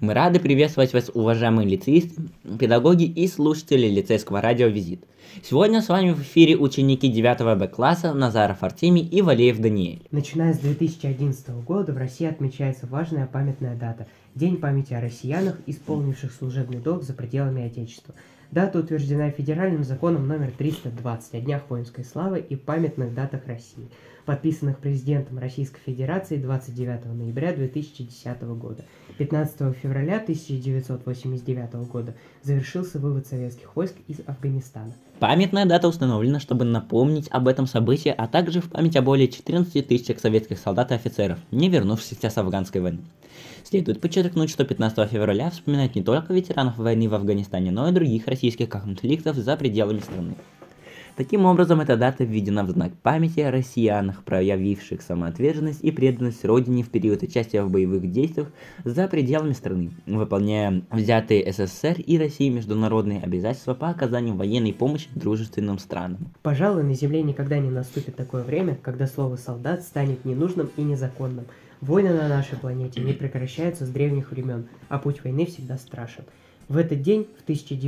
Мы рады приветствовать вас, уважаемые лицеисты, педагоги и слушатели лицейского радио «Визит». Сегодня с вами в эфире ученики 9 Б класса Назаров Артемий и Валеев Даниэль. Начиная с 2011 года в России отмечается важная памятная дата – День памяти о россиянах, исполнивших служебный долг за пределами Отечества. Дата утверждена федеральным законом номер 320 о Днях воинской славы и памятных датах России, подписанных президентом Российской Федерации 29 ноября 2010 года. 15 февраля 1989 года завершился вывод советских войск из Афганистана. Памятная дата установлена, чтобы напомнить об этом событии, а также в память о более 14 тысячах советских солдат и офицеров, не вернувшихся с афганской войны. Следует подчеркнуть, что 15 февраля вспоминают не только ветеранов войны в Афганистане, но и других российских конфликтов за пределами страны. Таким образом, эта дата введена в знак памяти о россиянах, проявивших самоотверженность и преданность Родине в период участия в боевых действиях за пределами страны, выполняя взятые СССР и Россией международные обязательства по оказанию военной помощи дружественным странам. Пожалуй, на Земле никогда не наступит такое время, когда слово «солдат» станет ненужным и незаконным. Войны на нашей планете не прекращаются с древних времен, а путь войны всегда страшен. В этот день, в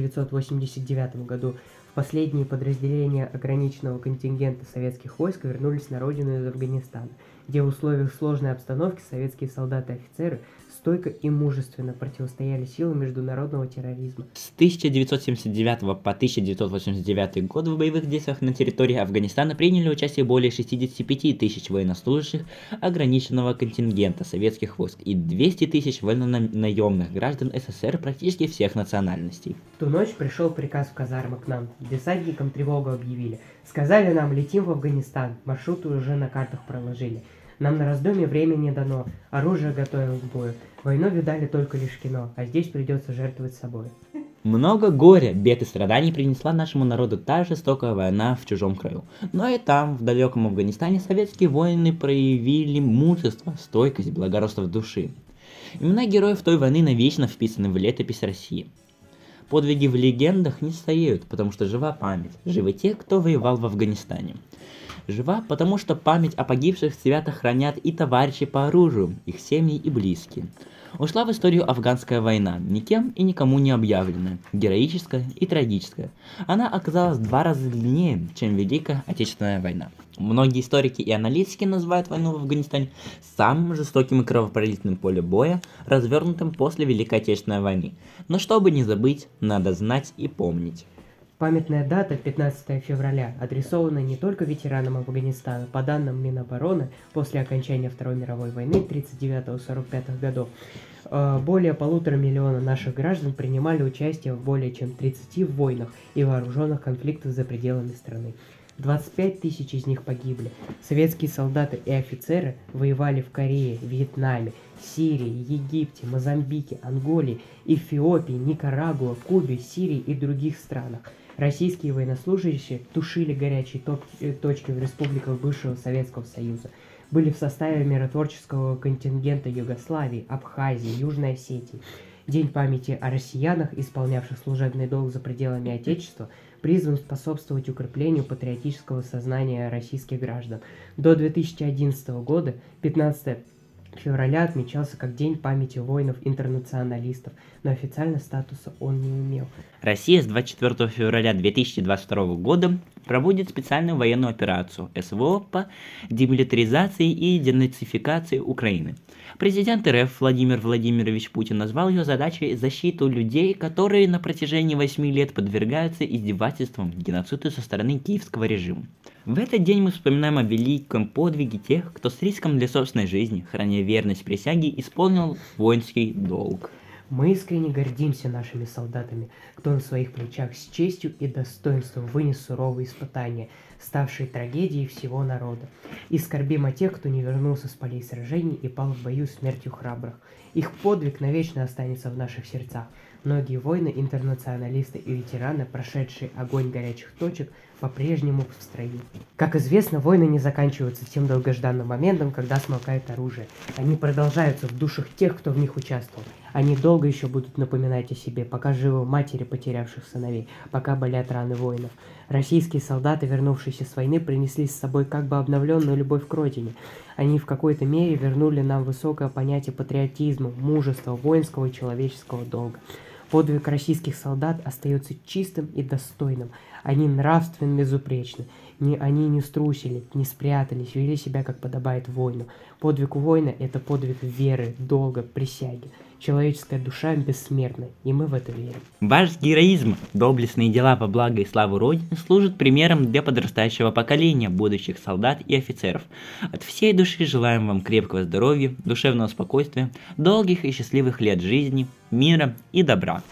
1989 году, последние подразделения ограниченного контингента советских войск вернулись на родину из Афганистана, где в условиях сложной обстановки советские солдаты и офицеры стойко и мужественно противостояли силам международного терроризма. С 1979 по 1989 год в боевых действиях на территории Афганистана приняли участие более 65 тысяч военнослужащих ограниченного контингента советских войск и 200 тысяч военнонаемных граждан СССР практически всех национальностей. В ту ночь пришел приказ в казармы к нам. Десантникам тревогу объявили. Сказали нам, летим в Афганистан, маршруты уже на картах проложили. Нам на раздумье времени не дано, оружие готовим к бою. Войну видали только лишь кино, а здесь придется жертвовать собой. Много горя, бед и страданий принесла нашему народу та жестокая война в чужом краю. Но и там, в далеком Афганистане, советские воины проявили мужество, стойкость, благородство души. Имена героев той войны навечно вписаны в летопись России. Подвиги в легендах не стареют, потому что жива память, живы те, кто воевал в Афганистане. Жива, потому что память о погибших свято хранят и товарищи по оружию, их семьи и близкие. Ушла в историю афганская война, никем и никому не объявленная, героическая и трагическая. Она оказалась в 2 раза длиннее, чем Великая Отечественная война. Многие историки и аналитики называют войну в Афганистане самым жестоким и кровопролитным полем боя, развернутым после Великой Отечественной войны. Но чтобы не забыть, надо знать и помнить. Памятная дата 15 февраля адресована не только ветеранам Афганистана. По данным Минобороны, после окончания Второй мировой войны 1939-1945 годов, более 1,5 миллиона наших граждан принимали участие в более чем 30 войнах и вооруженных конфликтах за пределами страны. 25 тысяч из них погибли. Советские солдаты и офицеры воевали в Корее, Вьетнаме, Сирии, Египте, Мозамбике, Анголе, Эфиопии, Никарагуа, Кубе, Сирии и других странах. Российские военнослужащие тушили горячие точки в республиках бывшего Советского Союза. Были в составе миротворческого контингента Югославии, Абхазии, Южной Осетии. День памяти о россиянах, исполнявших служебный долг за пределами Отечества, призван способствовать укреплению патриотического сознания российских граждан. До 2011 года 15 февраля отмечался как День памяти воинов-интернационалистов, но официально статуса он не имел. Россия с 24 февраля 2022 года проводит специальную военную операцию СВО по демилитаризации и денацификации Украины. Президент РФ Владимир Владимирович Путин назвал ее задачей защиту людей, которые на протяжении 8 лет подвергаются издевательствам, геноциду со стороны киевского режима. В этот день мы вспоминаем о великом подвиге тех, кто с риском для собственной жизни, храня верность присяге, исполнил воинский долг. Мы искренне гордимся нашими солдатами, кто на своих плечах с честью и достоинством вынес суровые испытания, ставшие трагедией всего народа. И скорбим о тех, кто не вернулся с полей сражений и пал в бою смертью храбрых. Их подвиг навечно останется в наших сердцах. Многие воины, интернационалисты и ветераны, прошедшие огонь горячих точек, по-прежнему в строю. Как известно, войны не заканчиваются тем долгожданным моментом, когда смолкает оружие. Они продолжаются в душах тех, кто в них участвовал. Они долго еще будут напоминать о себе, пока живы матери потерявших сыновей, пока болят раны воинов. Российские солдаты, вернувшиеся с войны, принесли с собой как бы обновленную любовь к родине. Они в какой-то мере вернули нам высокое понятие патриотизма, мужества, воинского и человеческого долга. Подвиг российских солдат остается чистым и достойным. Они нравственно безупречны. Они не струсили, не спрятались, вели себя, как подобает воину. Подвиг воина – это подвиг веры, долга, присяги. Человеческая душа бессмертна, и мы в это верим. Ваш героизм, доблестные дела во благо и славу Родины служат примером для подрастающего поколения будущих солдат и офицеров. От всей души желаем вам крепкого здоровья, душевного спокойствия, долгих и счастливых лет жизни, мира и добра.